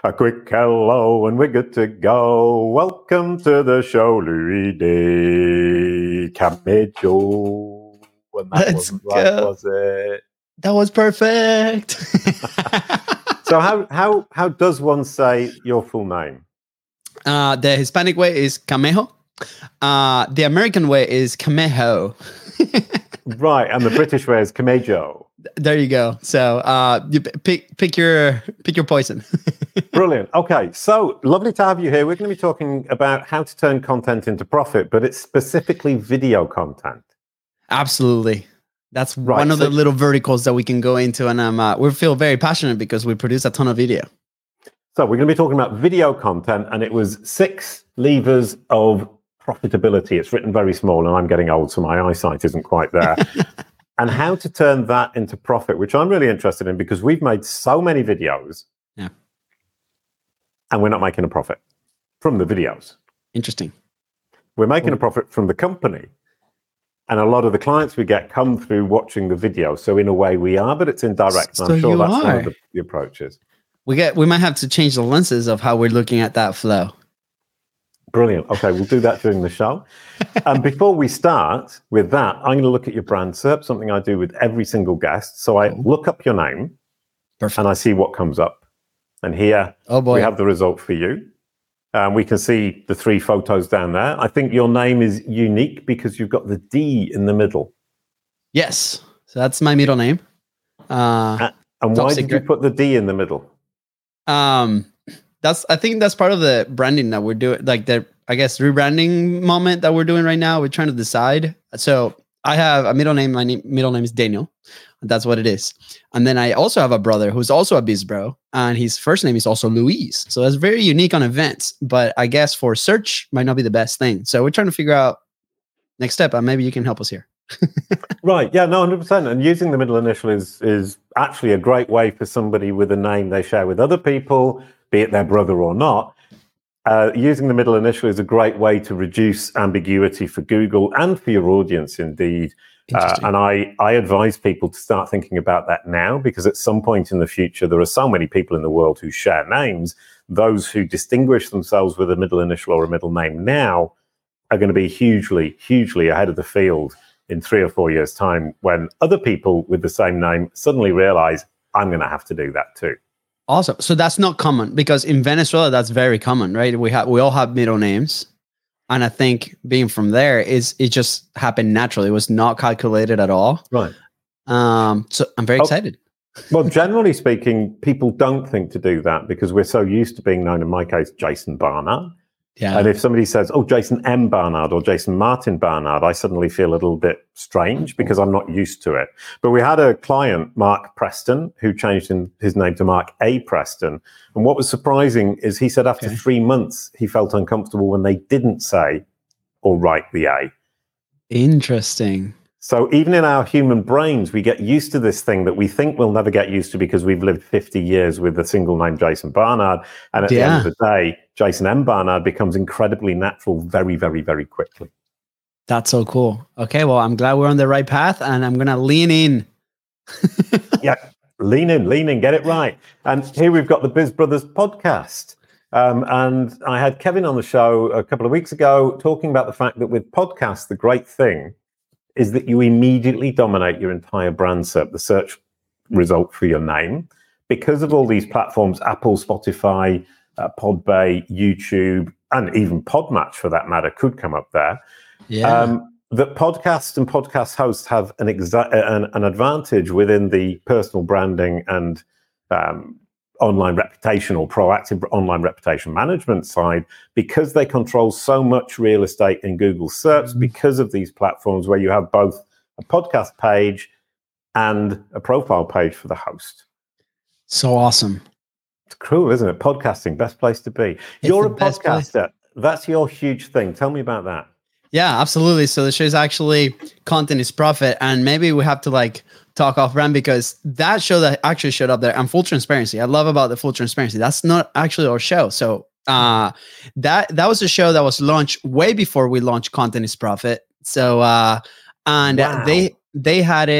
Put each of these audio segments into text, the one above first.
A quick hello and we're good to go. Welcome to the show, Louis de Camejo. And that wasn't right, was it? That was perfect. So how does one say your full name? The Hispanic way is Camejo. The American way is Camejo. Right, and the British way is Camejo. There you go. So you pick your poison. Brilliant. Okay, so lovely to have you here. We're going to be talking about how to turn content into profit, but it's specifically video content. Absolutely. That's right. One of the little verticals that we can go into, and we feel very passionate because we produce a ton of video. So we're going to be talking about video content, and it was 6 levers of profitability. It's written very small, and I'm getting old, so my eyesight isn't quite there. And how to turn that into profit, which I'm really interested in because we've made so many videos, and we're not making a profit from the videos. Interesting. We're making a profit from the company. And a lot of the clients we get come through watching the video. So in a way we are, but it's indirect. So I'm sure that's one of the approaches. We might have to change the lenses of how we're looking at that flow. Brilliant. Okay, we'll do that during the show. And before we start with that, I'm going to look at your brand SERP, something I do with every single guest. So I look up your name. Perfect. And I see what comes up. And here we have the result for you. We can see the 3 photos down there. I think your name is unique because you've got the D in the middle. Yes. So that's my middle name. And why did you put the D in the middle? I think that's part of the branding that we're doing, like the, I guess, rebranding moment that we're doing right now. We're trying to decide. So I have a middle name. My middle name is Daniel. That's what it is. And then I also have a brother who's also a biz bro, and his first name is also Luis. So that's very unique on events, but I guess for search might not be the best thing. So we're trying to figure out next step, and maybe you can help us here. Right. Yeah, no, 100%. And using the middle initial is actually a great way for somebody with a name they share with other people, be it their brother or not. Using the middle initial is a great way to reduce ambiguity for Google and for your audience, indeed. And I advise people to start thinking about that now, because at some point in the future, there are so many people in the world who share names. Those who distinguish themselves with a middle initial or a middle name now are going to be hugely, hugely ahead of the field in 3 or 4 years' time, when other people with the same name suddenly realize, I'm going to have to do that too. Awesome. So that's not common, because in Venezuela, that's very common, right? We all have middle names. And I think being from there it just happened naturally. It was not calculated at all. Right. So I'm very excited. Well, generally speaking, people don't think to do that because we're so used to being known, in my case, Jason Barnard. Yeah. And if somebody says, oh, Jason M. Barnard or Jason Martin Barnard, I suddenly feel a little bit strange because I'm not used to it. But we had a client, Mark Preston, who changed his name to Mark A. Preston. And what was surprising is he said after 3 months, he felt uncomfortable when they didn't say or write the A. Interesting. So even in our human brains, we get used to this thing that we think we'll never get used to because we've lived 50 years with a single name, Jason Barnard. And at the end of the day, Jason M. Barnard becomes incredibly natural very, very, very quickly. That's so cool. Okay, well, I'm glad we're on the right path, and I'm going to lean in. Yeah, lean in, get it right. And here we've got the Biz Brothers podcast. And I had Kevin on the show a couple of weeks ago talking about the fact that with podcasts, the great thing is that you immediately dominate your entire brand SERP, the search result for your name, because of all these platforms, Apple, Spotify, Podbay, YouTube, and even Podmatch, for that matter, could come up there. Yeah. That podcasts and podcast hosts have an advantage within the personal branding and online reputation or proactive online reputation management side, because they control so much real estate in Google search because of these platforms where you have both a podcast page and a profile page for the host. So awesome. It's cool, isn't it? Podcasting, best place to be. You're a podcaster. That's your huge thing. Tell me about that. Yeah, absolutely. So the show is actually Content is Profit. And maybe we have to talk off brand, because that show that actually showed up there, and full transparency, I love about the full transparency, that's not actually our show. So that was a show that was launched way before we launched Content is Profit. So they had it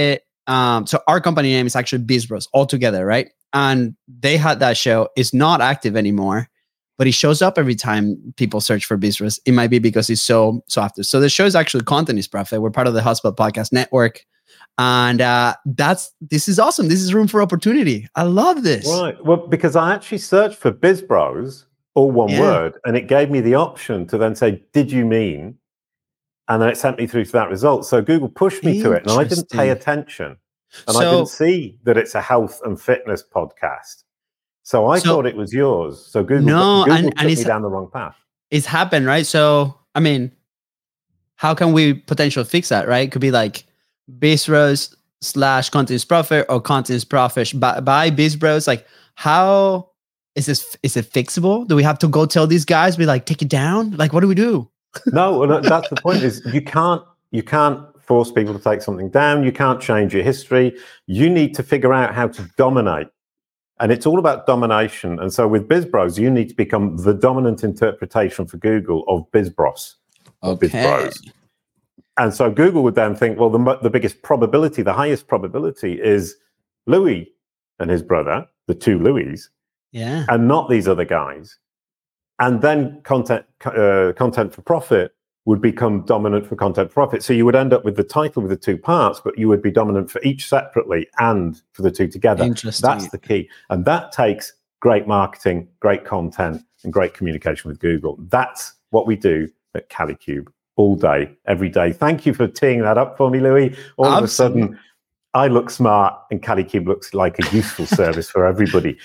So our company name is actually Biz Bros altogether, right? And they had that show. It's not active anymore, but it shows up every time people search for Biz Bros. It might be because it's so active. So the show is actually Content is Profit. We're part of the HubSpot Podcast Network. And this is awesome. This is room for opportunity. I love this. Right. Well, because I actually searched for Biz Bros, all one word, and it gave me the option to then say, did you mean? And then it sent me through to that result. So Google pushed me to it, and I didn't pay attention. And I didn't see that it's a health and fitness podcast. So I thought it was yours. So Google took me down the wrong path. It's happened, right? So, I mean, how can we potentially fix that, right? It could be like Biz Bros / Content is Profit or Content is Profit by Biz Bros. Like, how is this? Is it fixable? Do we have to go tell these guys, be like, take it down? Like, what do we do? No, that's the point. Is you can't force people to take something down. You can't change your history. You need to figure out how to dominate. And it's all about domination. And so with Biz Bros, you need to become the dominant interpretation for Google of Biz Bros. Okay. Biz Bros. And so Google would then think, well, the biggest probability, the highest probability is Louis and his brother, the two Louis, and not these other guys. And then content for profit would become dominant for content for profit. So you would end up with the title with the two parts, but you would be dominant for each separately and for the two together. Interesting. That's the key. And that takes great marketing, great content, and great communication with Google. That's what we do at Kalicube all day, every day. Thank you for teeing that up for me, Louis. All of a sudden, I look smart and Kalicube looks like a useful service for everybody.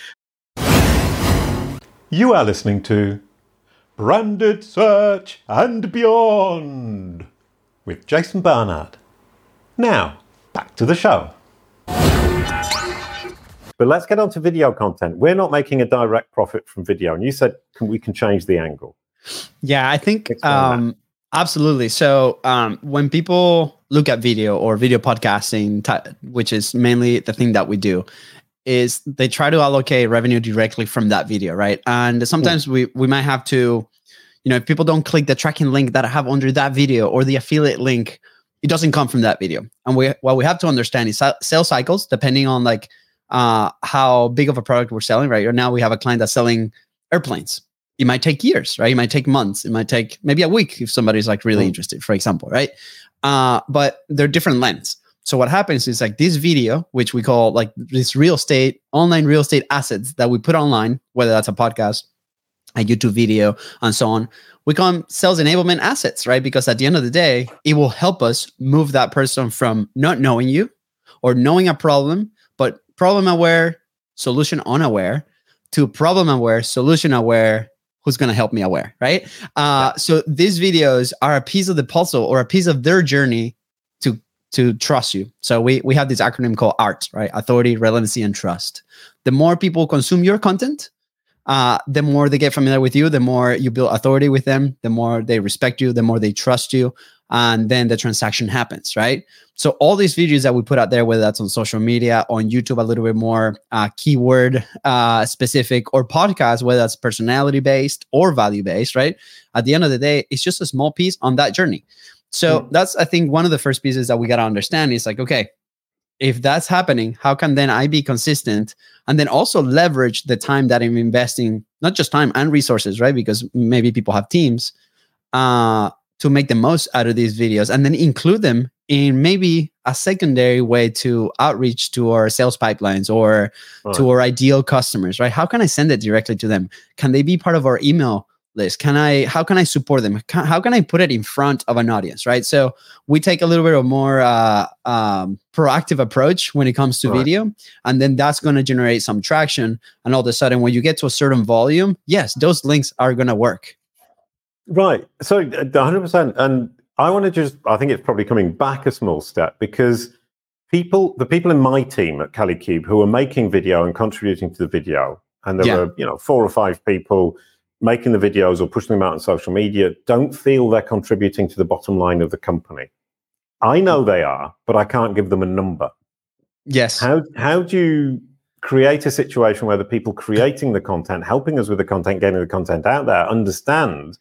You are listening to Branded Search and Beyond with Jason Barnard. Now, back to the show. But let's get on to video content. We're not making a direct profit from video. And you said we can change the angle. Yeah, I think absolutely. So when people look at video or video podcasting, which is mainly the thing that we do, is they try to allocate revenue directly from that video, right? And sometimes we might have to, if people don't click the tracking link that I have under that video or the affiliate link, it doesn't come from that video. And what we have to understand is sales cycles, depending on like how big of a product we're selling, right? Or now we have a client that's selling airplanes. It might take years, right? It might take months. It might take maybe a week if somebody's like really interested, for example, right? But they're different lengths. So what happens is like this video, which we call like this online real estate assets that we put online, whether that's a podcast, a YouTube video, and so on, we call them sales enablement assets, right? Because at the end of the day, it will help us move that person from not knowing you or knowing a problem, but problem aware, solution unaware, to problem aware, solution aware, who's going to help me aware, right? So these videos are a piece of the puzzle or a piece of their journey to trust you. So we have this acronym called ART, right? Authority, relevancy, and trust. The more people consume your content, the more they get familiar with you, the more you build authority with them, the more they respect you, the more they trust you, and then the transaction happens, right? So all these videos that we put out there, whether that's on social media, on YouTube, a little bit more keyword specific, or podcast, whether that's personality based or value based, right? At the end of the day, it's just a small piece on that journey. So that's, I think, one of the first pieces that we got to understand is like, okay, if that's happening, how can then I be consistent and then also leverage the time that I'm investing, not just time and resources, right? Because maybe people have teams to make the most out of these videos and then include them in maybe a secondary way to outreach to our sales pipelines or to our ideal customers, right? How can I send it directly to them? Can they be part of our email list? How can I support them? How can I put it in front of an audience, right? So we take a little bit of more proactive approach when it comes to video, and then that's going to generate some traction. And all of a sudden, when you get to a certain volume, yes, those links are going to work. Right. So 100%. And I think it's probably coming back a small step because the people in my team at Kalicube who are making video and contributing to the video, and there were 4 or 5 people making the videos or pushing them out on social media, don't feel they're contributing to the bottom line of the company. I know they are, but I can't give them a number. Yes. How do you create a situation where the people creating the content, helping us with the content, getting the content out there, understand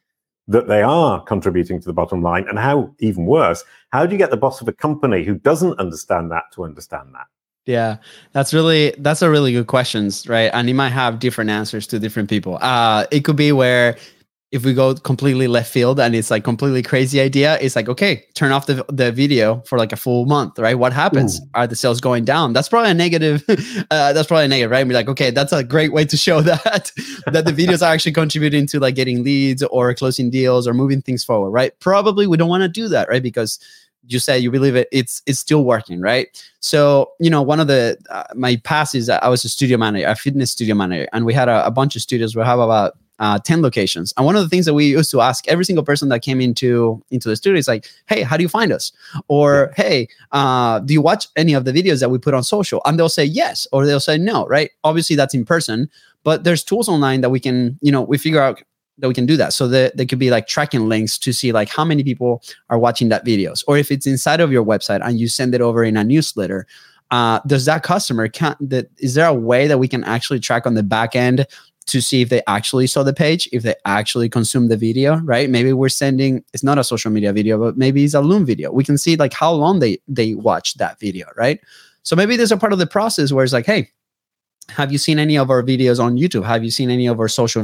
that they are contributing to the bottom line? And how, even worse, how do you get the boss of a company who doesn't understand that to understand that? Yeah, that's a really good questions, right? And it might have different answers to different people. It could be where if we go completely left field and it's like completely crazy idea, it's like, okay, turn off the video for like a full month, right? What happens? Ooh. Are the sales going down? That's probably a negative. That's probably a negative, right? And be like, okay, that's a great way to show that the videos are actually contributing to like getting leads or closing deals or moving things forward, right? Probably we don't want to do that, right? Because you say you believe it's still working, right? So, one of the my past is that I was a studio manager, a fitness studio manager, and we had a bunch of studios. We have about 10 locations. And one of the things that we used to ask every single person that came into the studio is like, hey, how do you find us? Or, hey, do you watch any of the videos that we put on social? And they'll say yes, or they'll say no, right? Obviously that's in person, but there's tools online that we can, we figure out that we can do that. So there could be like tracking links to see like how many people are watching that videos. Or if it's inside of your website and you send it over in a newsletter, does that customer, is there a way that we can actually track on the back end to see if they actually saw the page, if they actually consumed the video, right? Maybe we're sending, it's not a social media video, but maybe it's a Loom video. We can see like how long they watched that video, right? So maybe there's a part of the process where it's like, hey, have you seen any of our videos on YouTube? Have you seen any of our social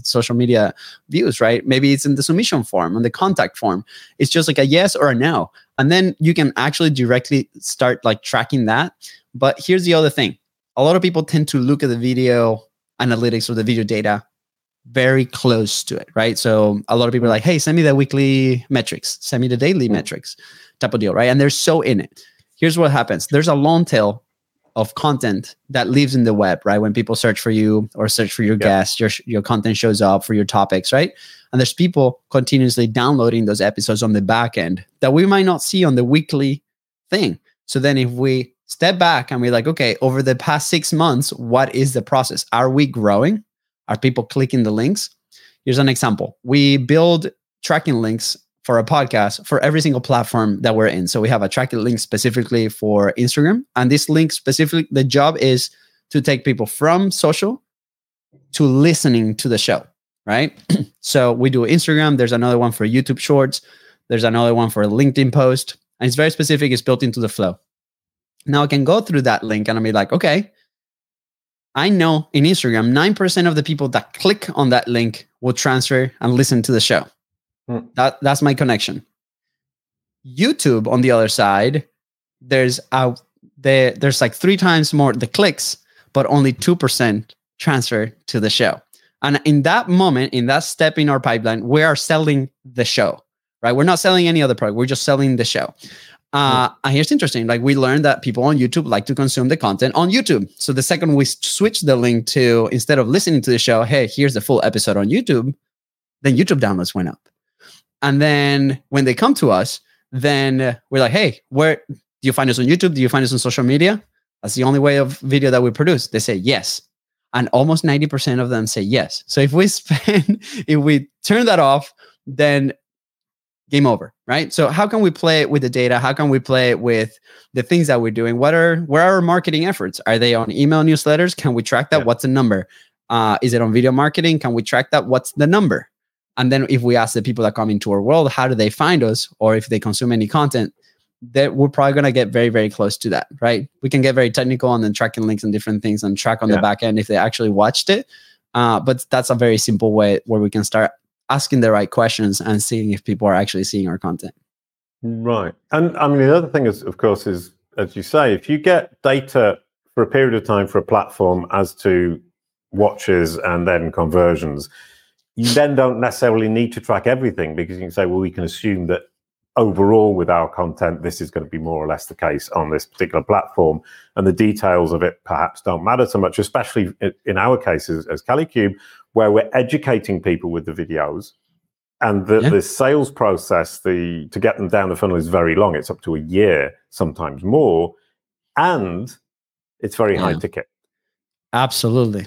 media views, right? Maybe it's in the submission form, on the contact form. It's just like a yes or a no. And then you can actually directly start like tracking that. But here's the other thing. A lot of people tend to look at the video analytics or the video data very close to it, right? So a lot of people are like, hey, send me the weekly metrics, send me the daily metrics type of deal, right? And they're so in it. Here's what happens. There's a long tail of content that lives in the web, right? When people search for you or search for your guests, your content shows up for your topics, right? And there's people continuously downloading those episodes on the back end that we might not see on the weekly thing. So then if we step back and we're like, okay, over the past 6 months, what is the process? Are we growing? Are people clicking the links? Here's an example. We build tracking links for a podcast for every single platform that we're in. So we have a tracking link specifically for Instagram. And this link specifically, the job is to take people from social to listening to the show, right? So we do Instagram. There's another one for YouTube Shorts. There's another one for a LinkedIn post. And it's very specific. It's built into the flow. Now I can go through that link and I'll be like, okay, I know in Instagram, 9% of the people that click on that link will transfer and listen to the show. That's my connection. YouTube, on the other side, there's like 3 times more the clicks, but only 2% transfer to the show. And in that moment, in that step in our pipeline, we are selling the show, right? We're not selling any other product. We're just selling the show. And here's interesting. Like we learned that people on YouTube like to consume the content on YouTube. So the second we switch the link to, instead of listening to the show, hey, here's the full episode on YouTube, then YouTube downloads went up. And then when they come to us, then we're like, hey, where do you find us on YouTube? Do you find us on social media? That's the only way of video that we produce. They say yes. And almost 90% of them say yes. So if we turn that off, then game over, right? So how can we play with the data? How can we play with the things that we're doing? Where are our marketing efforts? Are they on email newsletters? Can we track that? Yeah. What's the number? Is it on video marketing? Can we track that? What's the number? And then if we ask the people that come into our world, how do they find us? Or if they consume any content, that we're probably going to get very, very close to that, right? We can get very technical on then tracking links and different things and track on the back end if they actually watched it. But that's a very simple way where we can start asking the right questions and seeing if people are actually seeing our content. Right. And I mean, the other thing is, of course, is, as you say, if you get data for a period of time for a platform as to watches and then conversions, you then don't necessarily need to track everything, because you can say, well, we can assume that overall with our content, this is going to be more or less the case on this particular platform. And the details of it perhaps don't matter so much, especially in our cases as Kalicube, where we're educating people with the videos. And the sales process, to get them down the funnel is very long. It's up to a year, sometimes more. And it's very high ticket. Absolutely.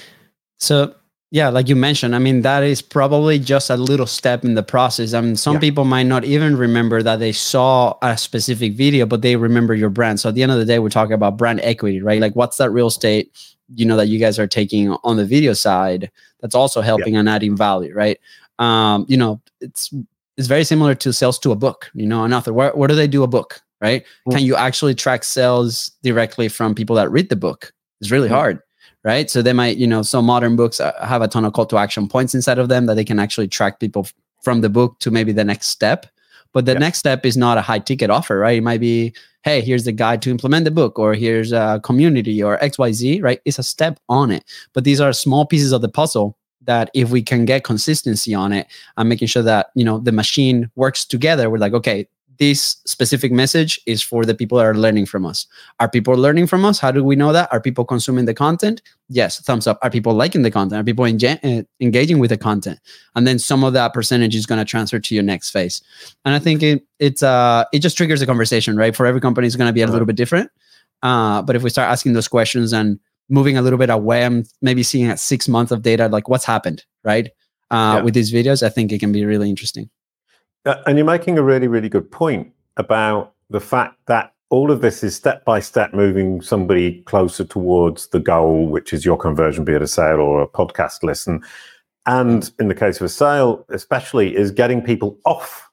So, yeah, like you mentioned, I mean, that is probably just a little step in the process. I mean, some people might not even remember that they saw a specific video, but they remember your brand. So at the end of the day, we're talking about brand equity, right? Like what's that real estate, that you guys are taking on the video side that's also helping and adding value, right? You know, it's very similar to sales to a book. You know, an author, where do they do a book, right? Can you actually track sales directly from people that read the book? It's really hard, right? So they might, you know, some modern books have a ton of call to action points inside of them that they can actually track people from the book to maybe the next step. But the next step is not a high ticket offer, right? It might be, hey, here's the guide to implement the book, or here's a community, or XYZ, right? It's a step on it. But these are small pieces of the puzzle that if we can get consistency on it and making sure that, you know, the machine works together, we're like, okay, this specific message is for the people that are learning from us. Are people learning from us? How do we know that? Are people consuming the content? Yes, thumbs up. Are people liking the content? Are people engaging with the content? And then some of that percentage is going to transfer to your next phase. And I think it just triggers a conversation, right? For every company, it's going to be a little bit different. But if we start asking those questions and moving a little bit away, and maybe seeing at 6 months of data, like what's happened, right? With these videos, I think it can be really interesting. And you're making a really, really good point about the fact that all of this is step by step moving somebody closer towards the goal, which is your conversion, be it a sale or a podcast listen. And in the case of a sale, especially, is getting people off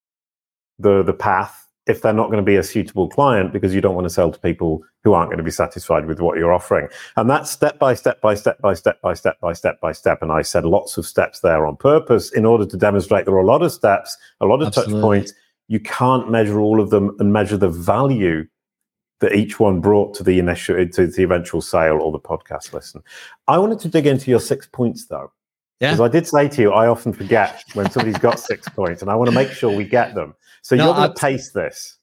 the path if they're not going to be a suitable client, because you don't want to sell to people who aren't going to be satisfied with what you're offering. And that's step by step by step by step by step by step by step. And I said lots of steps there on purpose in order to demonstrate there are a lot of steps, a lot of touch points. You can't measure all of them and measure the value that each one brought to the eventual sale or the podcast listen. I wanted to dig into your 6 points though. Because I did say to you, I often forget when somebody's got 6 points, and I want to make sure we get them. So you're going to pace this.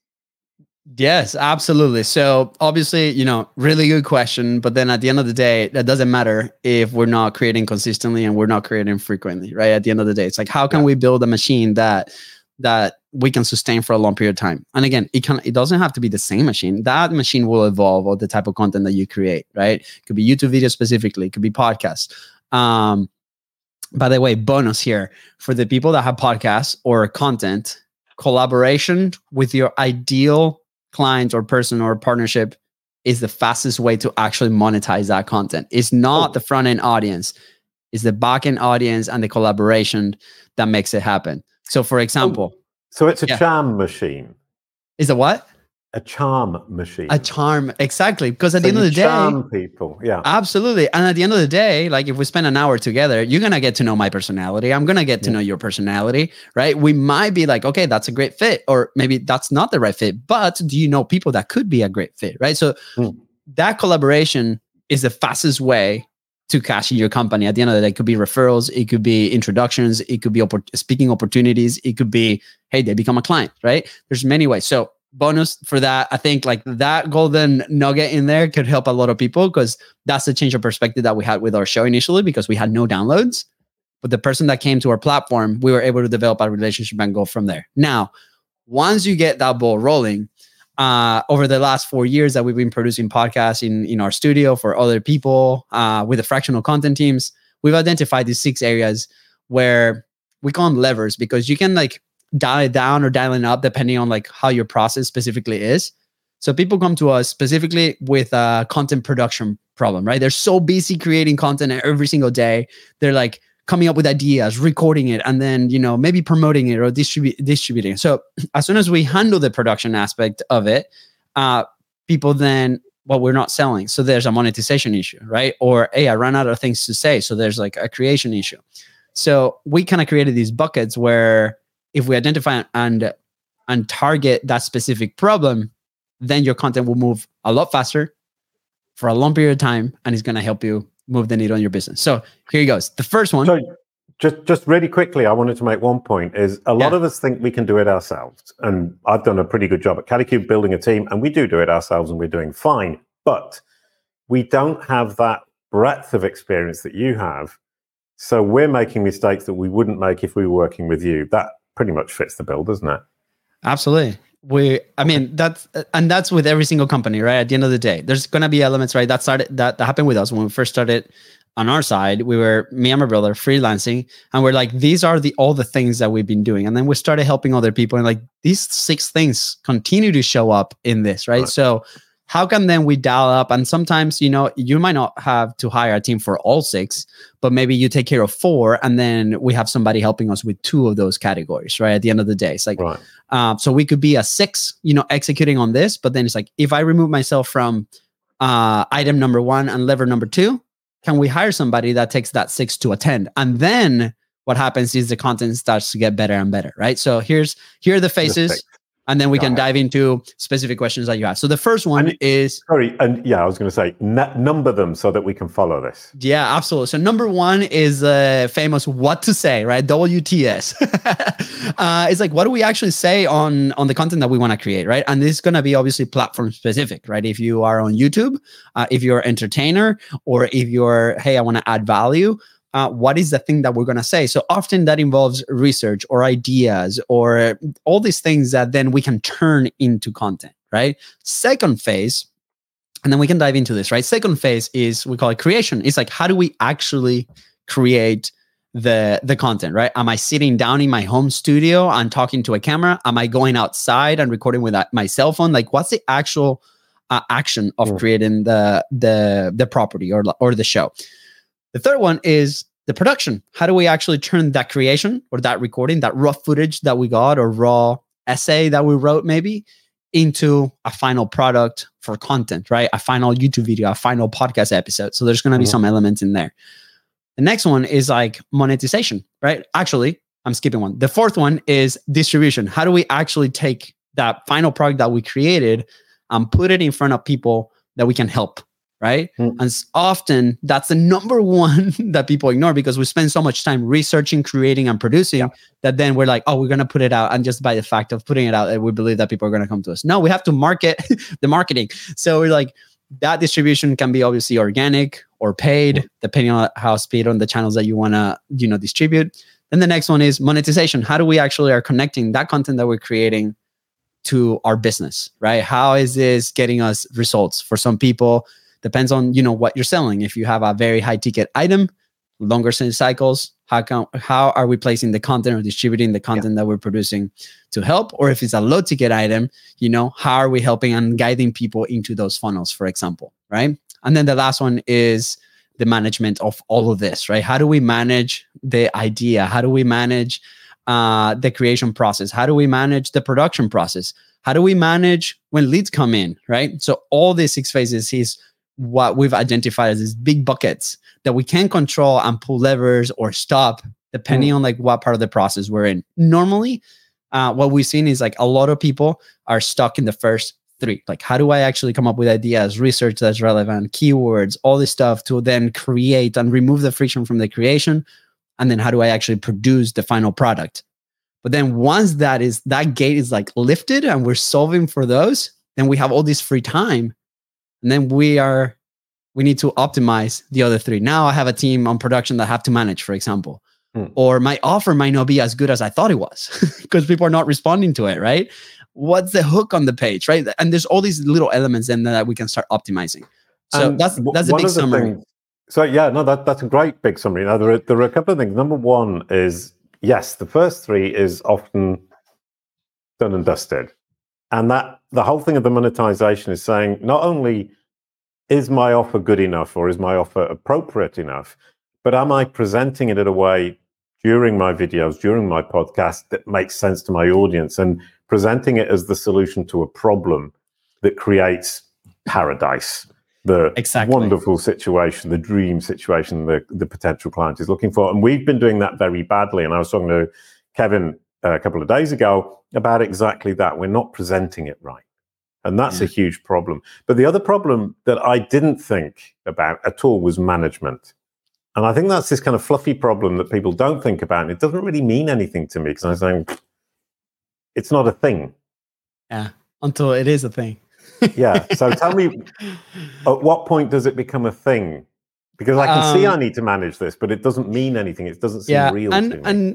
Yes, absolutely. So obviously, you know, really good question. But then at the end of the day, that doesn't matter if we're not creating consistently and we're not creating frequently, right? At the end of the day, it's like, how can we build a machine that we can sustain for a long period of time? And again, it doesn't have to be the same machine. That machine will evolve, or the type of content that you create, right? It could be YouTube videos specifically. It could be podcasts. By the way, bonus here for the people that have podcasts or content, collaboration with your ideal client or person or partnership is the fastest way to actually monetize that content. It's not the front end audience, it's the back end audience and the collaboration that makes it happen. So for example, so it's a charm machine. Is it what? A charm machine. A charm, exactly. Because at the end of the day, charm people. Yeah, absolutely. And at the end of the day, like if we spend an hour together, you're gonna get to know my personality. I'm gonna get to know your personality, right? We might be like, okay, that's a great fit, or maybe that's not the right fit. But do you know people that could be a great fit, right? So that collaboration is the fastest way to cash in your company. At the end of the day, it could be referrals, it could be introductions, it could be speaking opportunities, it could be, hey, they become a client, right? There's many ways. So bonus for that, I think like that golden nugget in there could help a lot of people, because that's the change of perspective that we had with our show initially, because we had no downloads. But the person that came to our platform, we were able to develop a relationship and go from there. Now, once you get that ball rolling, over the last 4 years that we've been producing podcasts in our studio for other people with the fractional content teams, we've identified these 6 areas where we call them levers, because you can like dial it down or dial it up depending on like how your process specifically is. So people come to us specifically with a content production problem, right? They're so busy creating content every single day. They're like coming up with ideas, recording it, and then, you know, maybe promoting it or distributing it. So as soon as we handle the production aspect of it, people then, well, we're not selling. So there's a monetization issue, right? Or, hey, I ran out of things to say. So there's like a creation issue. So we kind of created these buckets where if we identify and target that specific problem, then your content will move a lot faster for a long period of time, and it's going to help you move the needle on your business. So here he goes. The first one. So just really quickly, I wanted to make one point is a lot of us think we can do it ourselves. And I've done a pretty good job at Kalicube building a team, and we do it ourselves and we're doing fine. But we don't have that breadth of experience that you have. So we're making mistakes that we wouldn't make if we were working with you. That pretty much fits the bill, doesn't it? Absolutely. That's with every single company, right? At the end of the day, there's going to be elements, right? That happened with us when we first started on our side. We were, me and my brother, freelancing, and we're like, these are all the things that we've been doing. And then we started helping other people, and like these 6 things continue to show up in this, right? So how can then we dial up? And sometimes, you might not have to hire a team for all 6, but maybe you take care of 4, and then we have somebody helping us with 2 of those categories, right? At the end of the day, it's like, right. So we could be a 6, executing on this, but then it's like, if I remove myself from item number 1 and lever number 2, can we hire somebody that takes that 6 to attend? And then what happens is the content starts to get better and better, right? So here are the phases. And then we can dive into specific questions that you have. So the first one is... Sorry, and I was going to say, number them so that we can follow this. Yeah, absolutely. So number 1 is famous what to say, right? WTS. It's like, what do we actually say on the content that we want to create, right? And this is going to be obviously platform specific, right? If you are on YouTube, if you're an entertainer, or if you're, hey, I want to add value, what is the thing that we're going to say? So often that involves research or ideas or all these things that then we can turn into content, right? Second phase, and then we can dive into this, right? Second phase is, we call it creation. It's like, how do we actually create the content, right? Am I sitting down in my home studio and talking to a camera? Am I going outside and recording with my cell phone? Like, what's the actual action of creating the property or the show? The third one is the production. How do we actually turn that creation or that recording, that raw footage that we got or raw essay that we wrote maybe, into a final product for content, right? A final YouTube video, a final podcast episode. So there's going to be some elements in there. The next one is like monetization, right? Actually, I'm skipping one. The fourth one is distribution. How do we actually take that final product that we created and put it in front of people that we can help? Right. And often that's the number one that people ignore, because we spend so much time researching, creating, and producing that then we're like, oh, we're going to put it out. And just by the fact of putting it out, we believe that people are going to come to us. No, we have to market the marketing. So we're like, that distribution can be obviously organic or paid, depending on how speed on the channels that you want to, distribute. Then the next one is monetization. How do we actually are connecting that content that we're creating to our business, right? How is this getting us results? For some people, depends on, what you're selling. If you have a very high ticket item, longer sales cycles, how are we placing the content or distributing the content that we're producing to help? Or if it's a low ticket item, how are we helping and guiding people into those funnels, for example, right? And then the last one is the management of all of this, right? How do we manage the idea? How do we manage the creation process? How do we manage the production process? How do we manage when leads come in, right? So all these 6 phases is what we've identified as these big buckets that we can control and pull levers or stop depending on like what part of the process we're in. Normally, what we've seen is like a lot of people are stuck in the first 3. Like, how do I actually come up with ideas, research that's relevant, keywords, all this stuff to then create and remove the friction from the creation? And then how do I actually produce the final product? But then once that gate is like lifted and we're solving for those, then we have all this free time. And then we need to optimize the other 3. Now I have a team on production that I have to manage, for example, or my offer might not be as good as I thought it was because people are not responding to it, right? What's the hook on the page, right? And there's all these little elements in there that we can start optimizing. So that's a big summary. So that's a great big summary. Now there are a couple of things. Number one is, yes, the first 3 is often done and dusted. And that the whole thing of the monetization is saying, not only is my offer good enough or is my offer appropriate enough, but am I presenting it in a way during my videos, during my podcast that makes sense to my audience, and presenting it as the solution to a problem that creates paradise, the wonderful situation, the dream situation the potential client is looking for. And we've been doing that very badly. And I was talking to Kevin a couple of days ago about exactly that. We're not presenting it right. And that's a huge problem. But the other problem that I didn't think about at all was management. And I think that's this kind of fluffy problem that people don't think about. And it doesn't really mean anything to me because I'm saying it's not a thing. Yeah, until it is a thing. Yeah. So tell me, at what point does it become a thing? Because I can see I need to manage this, but it doesn't mean anything. It doesn't seem real to me. And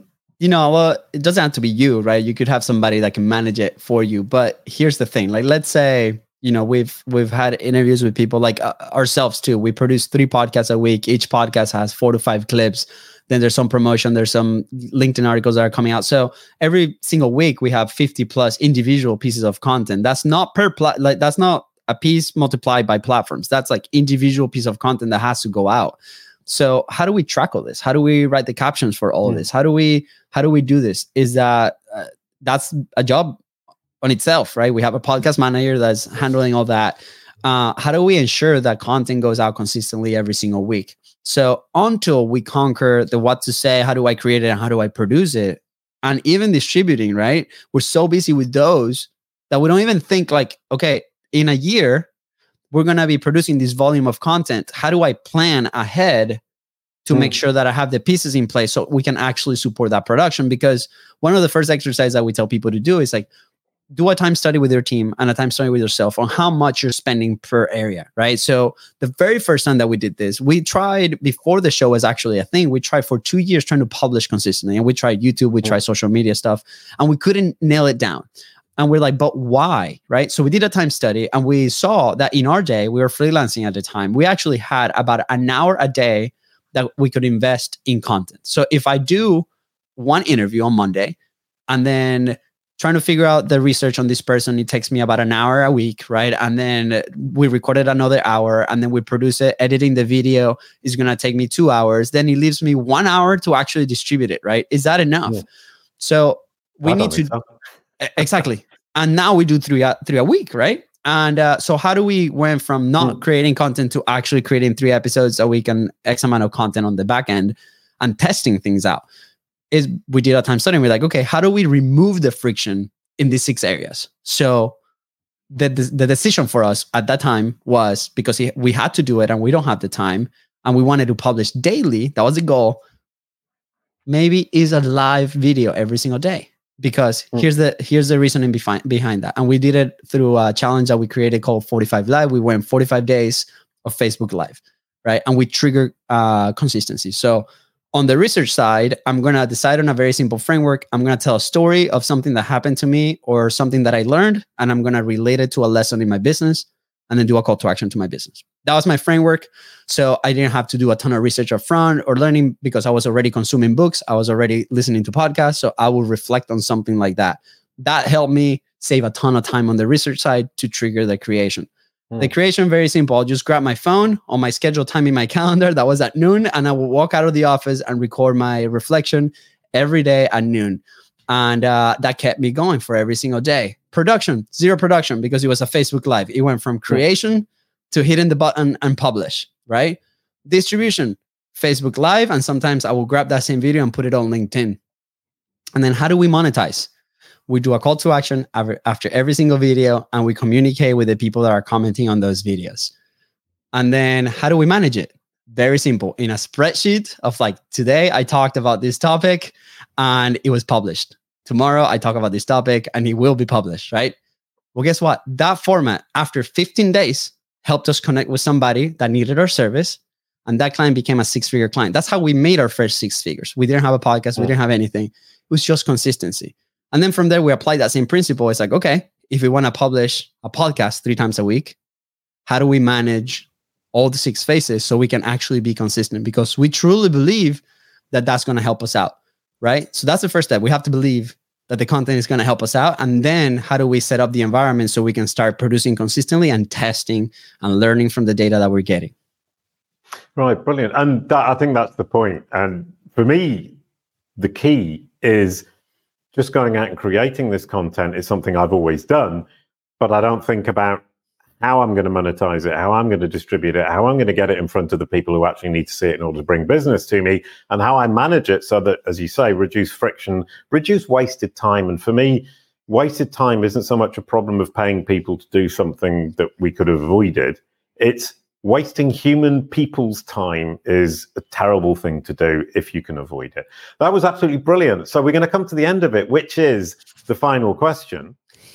it doesn't have to be you, right? You could have somebody that can manage it for you. But here's the thing. Like, let's say, we've had interviews with people like ourselves too. We produce 3 podcasts a week. Each podcast has 4 to 5 clips. Then there's some promotion. There's some LinkedIn articles that are coming out. So every single week we have 50 plus individual pieces of content. That's not that's not a piece multiplied by platforms. That's like individual piece of content that has to go out. So how do we track all this? How do we write the captions for all of this? How do we do this? Is that that's a job on itself, right? We have a podcast manager that's handling all that. How do we ensure that content goes out consistently every single week? So until we conquer the what to say, how do I create it and how do I produce it? And even distributing, right? We're so busy with those that we don't even think like, okay, in a year, we're going to be producing this volume of content. How do I plan ahead to make sure that I have the pieces in place so we can actually support that production? Because one of the first exercises that we tell people to do is like, do a time study with your team and a time study with yourself on how much you're spending per area, right? So the very first time that we did this, we tried before the show was actually a thing. We tried for 2 years trying to publish consistently, and we tried YouTube, we tried social media stuff, and we couldn't nail it down. And we're like, but why, right? So we did a time study and we saw that in our day, we were freelancing at the time. We actually had about an hour a day that we could invest in content. So if I do one interview on Monday and then trying to figure out the research on this person, it takes me about an hour a week, right? And then we recorded another hour and then we produce it. Editing the video is going to take me 2 hours. Then it leaves me 1 hour to actually distribute it, right? Is that enough? Yeah. So we need to... Exactly. And now we do three a week, right? And so how do we went from not creating content to actually creating 3 episodes a week and X amount of content on the back end and testing things out? Is we did a time study and we're like, okay, how do we remove the friction in these 6 areas? So the decision for us at that time was, because we had to do it and we don't have the time and we wanted to publish daily, that was the goal, maybe is a live video every single day. Because here's the reasoning behind that. And we did it through a challenge that we created called 45 Live. We went 45 days of Facebook Live, right? And we trigger consistency. So on the research side, I'm going to decide on a very simple framework. I'm going to tell a story of something that happened to me or something that I learned, and I'm going to relate it to a lesson in my business and then do a call to action to my business. That was my framework. So I didn't have to do a ton of research up front or learning because I was already consuming books. I was already listening to podcasts. So I will reflect on something like that. That helped me save a ton of time on the research side to trigger the creation. The creation, very simple. I'll just grab my phone on my scheduled time in my calendar. That was at noon. And I will walk out of the office and record my reflection every day at noon. And that kept me going for every single day. Production, 0 production, because it was a Facebook Live. It went from creation to hitting the button and publish, right? Distribution, Facebook Live. And sometimes I will grab that same video and put it on LinkedIn. And then how do we monetize? We do a call to action after every single video, and we communicate with the people that are commenting on those videos. And then how do we manage it? Very simple. In a spreadsheet of like, today I talked about this topic and it was published. Tomorrow I talk about this topic and it will be published, right? Well, guess what? That format, after 15 days, helped us connect with somebody that needed our service. And that client became a 6-figure client. That's how we made our first 6 figures. We didn't have a podcast. We didn't have anything. It was just consistency. And then from there, we applied that same principle. It's like, okay, if we want to publish a podcast 3 times a week, how do we manage all the 6 phases so we can actually be consistent? Because we truly believe that that's going to help us out, right? So that's the first step. We have to believe that the content is going to help us out. And then how do we set up the environment so we can start producing consistently and testing and learning from the data that we're getting? Right, brilliant. And I think that's the point. And for me, the key is just going out and creating this content is something I've always done, but I don't think about how I'm going to monetize it, how I'm going to distribute it, how I'm going to get it in front of the people who actually need to see it in order to bring business to me, and how I manage it so that, as you say, reduce friction, reduce wasted time. And for me, wasted time isn't so much a problem of paying people to do something that we could have avoided. It's wasting human people's time is a terrible thing to do if you can avoid it. That was absolutely brilliant. So we're going to come to the end of it, which is the final question.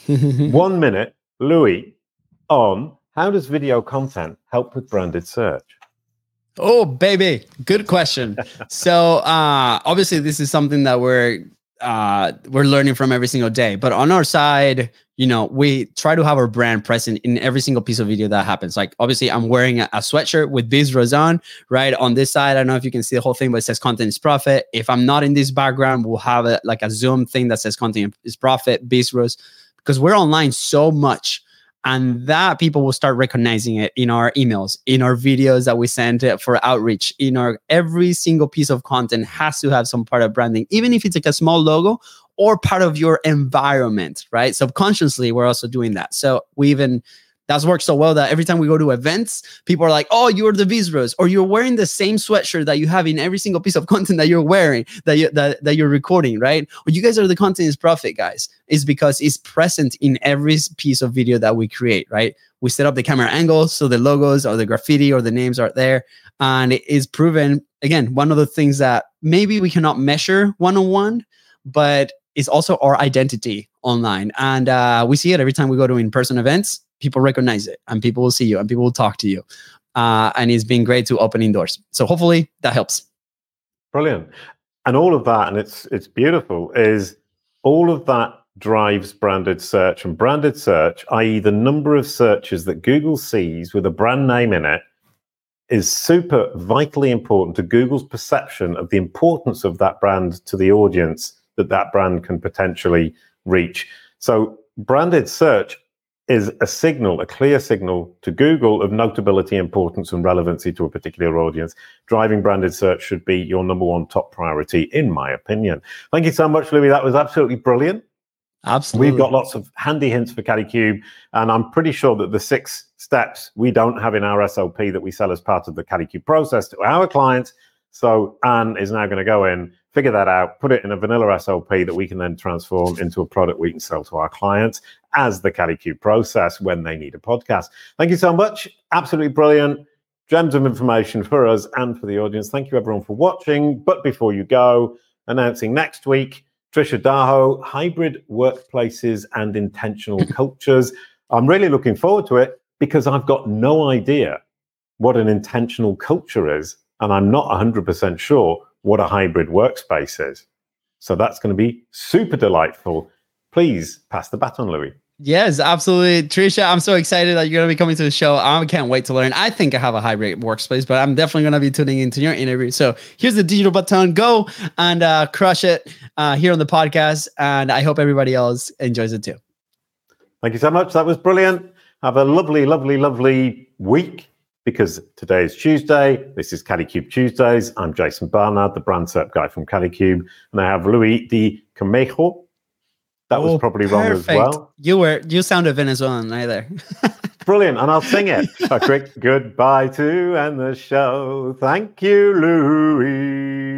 1 minute, Louis, on how does video content help with branded search? Oh, baby. Good question. So obviously this is something that we're learning from every single day. But on our side, we try to have our brand present in every single piece of video that happens. Like, obviously, I'm wearing a sweatshirt with Bizros on, right? On this side, I don't know if you can see the whole thing, but it says content is profit. If I'm not in this background, we'll have a Zoom thing that says content is profit, Bizros, because we're online so much. And that people will start recognizing it in our emails, in our videos that we send for outreach, in our every single piece of content has to have some part of branding, even if it's like a small logo or part of your environment, right? Subconsciously, we're also doing that. So that's worked so well that every time we go to events, people are like, oh, you're the Visbros, or you're wearing the same sweatshirt that you have in every single piece of content that you're wearing, that you're recording, right? Or you guys are the Content is Profit guys. It's because it's present in every piece of video that we create, right? We set up the camera angles, so the logos or the graffiti or the names are there. And it is proven, again, one of the things that maybe we cannot measure one-on-one, but it's also our identity online. And we see it every time we go to in-person events. People recognize it and people will see you and people will talk to you. And it's been great to opening doors. So hopefully that helps. Brilliant. And all of that, and it's beautiful, is all of that drives branded search. And branded search, i.e. the number of searches that Google sees with a brand name in it, is super vitally important to Google's perception of the importance of that brand to the audience that brand can potentially reach. So branded search is a clear signal to Google of notability, importance, and relevancy to a particular audience. Driving branded search should be your number one top priority, in my opinion. Thank you so much, Louis. That was absolutely brilliant. Absolutely. We've got lots of handy hints for Kalicube, and I'm pretty sure that the 6 steps we don't have in our SOP that we sell as part of the Kalicube process to our clients. So Anne is now going to go in, figure that out, put it in a vanilla SOP that we can then transform into a product we can sell to our clients as the Kalicube process when they need a podcast. Thank you so much. Absolutely brilliant. Gems of information for us and for the audience. Thank you everyone for watching. But before you go, announcing next week, Trisha Daho, Hybrid Workplaces and Intentional Cultures. I'm really looking forward to it because I've got no idea what an intentional culture is. And I'm not 100% sure what a hybrid workspace is. So that's going to be super delightful. Please pass the baton, Louis. Yes, absolutely. Trisha, I'm so excited that you're going to be coming to the show. I can't wait to learn. I think I have a hybrid workspace, but I'm definitely going to be tuning into your interview. So here's the digital baton. Go and crush it here on the podcast. And I hope everybody else enjoys it too. Thank you so much. That was brilliant. Have a lovely, lovely, lovely week. Because today is Tuesday, this is Kalicube Tuesdays. I'm Jason Barnard, the brand SERP guy from Kalicube, and I have Louis Di Camejo. That was probably perfect. Wrong as well. You sounded Venezuelan right there. Brilliant, and I'll sing it. A quick goodbye to end the show. Thank you, Louis.